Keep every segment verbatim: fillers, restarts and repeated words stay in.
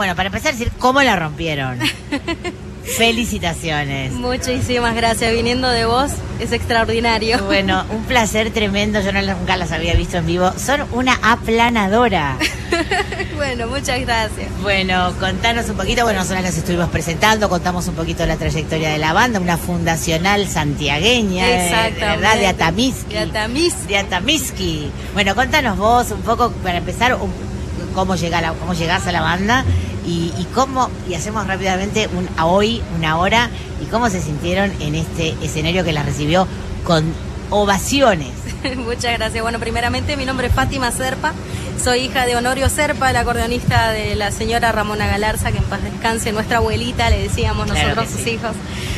Bueno, para empezar a decir cómo la rompieron. Felicitaciones. Muchísimas gracias, viniendo de vos es extraordinario. Bueno, un placer tremendo, yo no, nunca las había visto en vivo. Son una aplanadora. Bueno, muchas gracias. Bueno, contanos un poquito, bueno, nosotros las estuvimos presentando, contamos un poquito la trayectoria de la banda, una fundacional santiagueña, ¿verdad? De Atamisqui. De Atamisqui. De Atamisqui. Bueno, contanos vos un poco, para empezar, un, cómo, llega la, cómo llegás a la banda y, y cómo, y hacemos rápidamente un, a hoy, una hora, y cómo se sintieron en este escenario que las recibió con ovaciones. Muchas gracias. Bueno, primeramente mi nombre es Fátima Serpa, soy hija de Honorio Serpa, el acordeonista de la señora Ramona Galarza, que en paz descanse, nuestra abuelita, le decíamos nosotros, claro sus sí. hijos.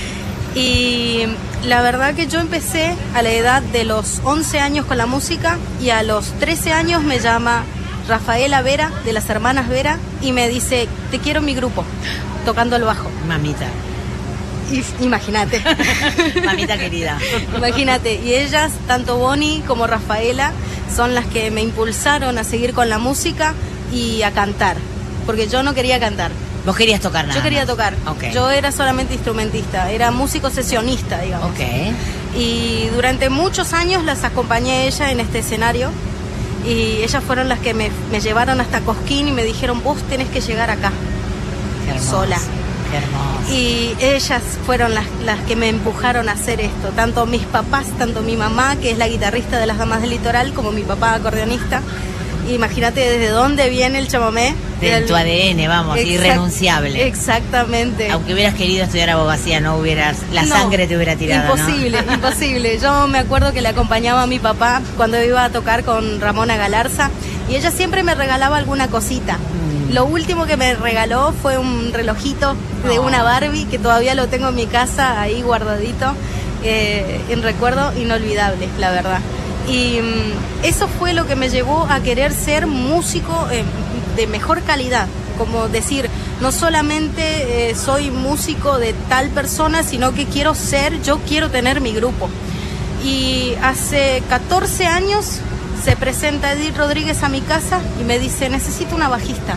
Y la verdad que yo empecé a la edad de los once años con la música y a los trece años me llama Rafaela Vera, de las hermanas Vera, y me dice, te quiero en mi grupo, tocando el bajo. Mamita. Imagínate. Mamita querida. Imagínate. Y ellas, tanto Bonnie como Rafaela, son las que me impulsaron a seguir con la música y a cantar. Porque yo no quería cantar. ¿Vos querías tocar nada? Yo quería más? tocar. Okay. Yo era solamente instrumentista, era músico sesionista, digamos. Okay. Y durante muchos años las acompañé a ella en este escenario. Y ellas fueron las que me, me llevaron hasta Cosquín y me dijeron, vos tenés que llegar acá. Qué hermoso. Sola. Qué hermoso. Y ellas fueron las, las que me empujaron a hacer esto, tanto mis papás, tanto mi mamá, que es la guitarrista de las Damas del Litoral, como mi papá, acordeonista. Imagínate desde dónde viene el chamamé. De del... tu A D N, vamos, Exact... irrenunciable. Exactamente. Aunque hubieras querido estudiar abogacía, no hubieras, la no, sangre te hubiera tirado, imposible, ¿no? Imposible. Yo me acuerdo que le acompañaba a mi papá cuando iba a tocar con Ramona Galarza y ella siempre me regalaba alguna cosita. Mm. Lo último que me regaló fue un relojito de oh. una Barbie que todavía lo tengo en mi casa ahí guardadito, eh, en recuerdo inolvidable, la verdad. Y um, eso fue lo que me llevó a querer ser músico eh, de mejor calidad, como decir, no solamente eh, soy músico de tal persona, sino que quiero ser, yo quiero tener mi grupo. Y hace catorce años se presenta Edith Rodríguez a mi casa y me dice, necesito una bajista.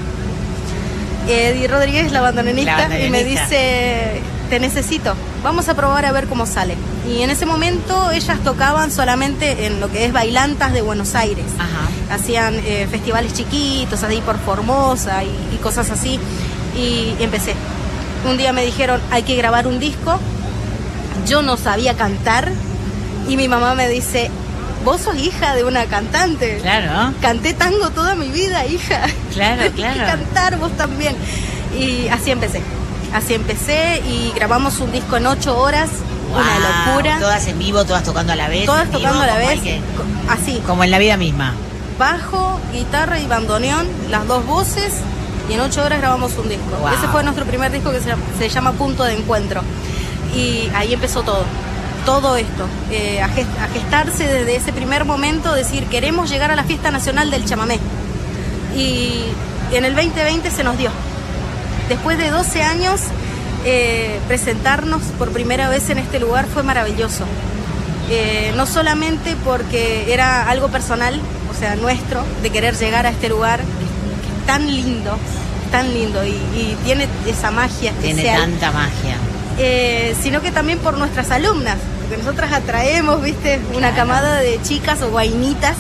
Edith Rodríguez, la bandoneonista, la bandoneonista, y me dice, te necesito, vamos a probar a ver cómo sale. Y en ese momento ellas tocaban solamente en lo que es Bailantas de Buenos Aires. Ajá. Hacían eh, festivales chiquitos, ahí por Formosa y, y cosas así. Y empecé. Un día me dijeron, hay que grabar un disco. Yo no sabía cantar y mi mamá me dice, vos sos hija de una cantante. Claro. Canté tango toda mi vida, hija. Claro, claro. Hay que cantar vos también. Y así empecé. Así empecé y grabamos un disco en ocho horas. Wow, una locura. Todas en vivo, todas tocando a la vez. Todas tocando vivo, a la vez. Que, así. Como en la vida misma. Bajo, guitarra y bandoneón, las dos voces. Y en ocho horas grabamos un disco. Wow. Ese fue nuestro primer disco que se, se llama Punto de Encuentro. Y ahí empezó todo. Todo esto, eh, a, gest a gestarse desde ese primer momento, decir, queremos llegar a la Fiesta Nacional del Chamamé. Y en el veinte veinte se nos dio. Después de doce años, eh, presentarnos por primera vez en este lugar fue maravilloso. Eh, no solamente porque era algo personal, o sea, nuestro, de querer llegar a este lugar, que es tan lindo, tan lindo, y, y tiene esa magia especial. Tiene tanta magia. Eh, sino que también por nuestras alumnas, porque nosotras atraemos, viste, una claro. camada de chicas o guainitas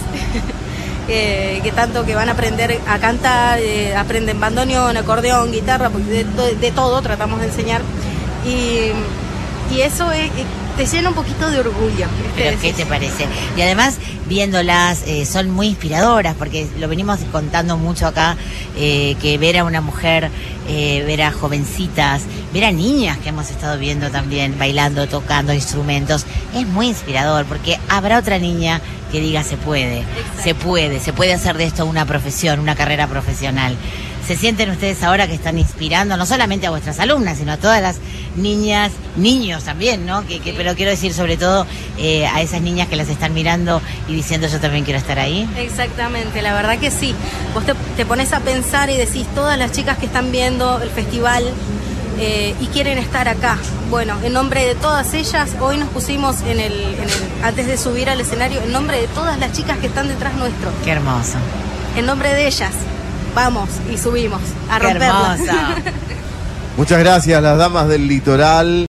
eh, que tanto que van a aprender a cantar, eh, aprenden bandoneón, acordeón, guitarra, porque de, de, de todo tratamos de enseñar y, y eso es, te llena un poquito de orgullo. ¿Pero qué te parece? Y además, viéndolas, eh, son muy inspiradoras, porque lo venimos contando mucho acá, eh, que ver a una mujer, eh, ver a jovencitas, ver a niñas que hemos estado viendo también, bailando, tocando instrumentos, es muy inspirador, porque habrá otra niña que diga se puede, Exacto. se puede, se puede hacer de esto una profesión, una carrera profesional. ¿Se sienten ustedes ahora que están inspirando no solamente a vuestras alumnas, sino a todas las niñas, niños también, ¿no? Que, que, pero quiero decir sobre todo eh, a esas niñas que las están mirando y diciendo yo también quiero estar ahí? Exactamente, la verdad que sí. Vos te, te pones a pensar y decís, todas las chicas que están viendo el festival eh, y quieren estar acá. Bueno, en nombre de todas ellas, hoy nos pusimos en el, en el, antes de subir al escenario, en nombre de todas las chicas que están detrás nuestro. Qué hermoso. En nombre de ellas. vamos y subimos a Qué romperla. hermosa. Muchas gracias, las damas del litoral.